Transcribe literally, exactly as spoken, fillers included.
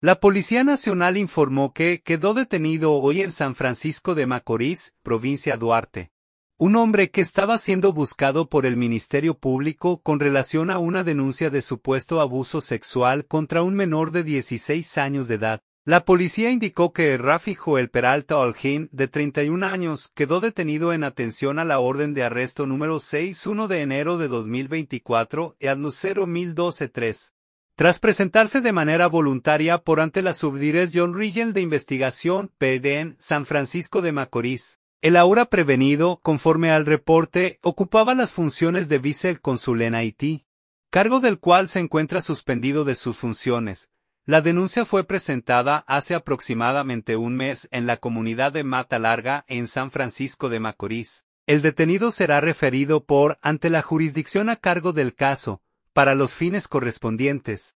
La Policía Nacional informó que quedó detenido hoy en San Francisco de Macorís, provincia Duarte, un hombre que estaba siendo buscado por el Ministerio Público con relación a una denuncia de supuesto abuso sexual contra un menor de dieciséis años de edad. La policía indicó que Rafi Joel Peralta Holguín, de treinta y un años, quedó detenido en atención a la orden de arresto número sesenta y uno de enero de dos mil veinticuatro y al cero mil doce tres. Tras presentarse de manera voluntaria por ante la Subdirección Regional de Investigación, P D N, San Francisco de Macorís. El ahora prevenido, conforme al reporte, ocupaba las funciones de vicecónsul en Haití, cargo del cual se encuentra suspendido de sus funciones. La denuncia fue presentada hace aproximadamente un mes en la comunidad de Mata Larga, en San Francisco de Macorís. El detenido será referido por ante la jurisdicción a cargo del caso, para los fines correspondientes.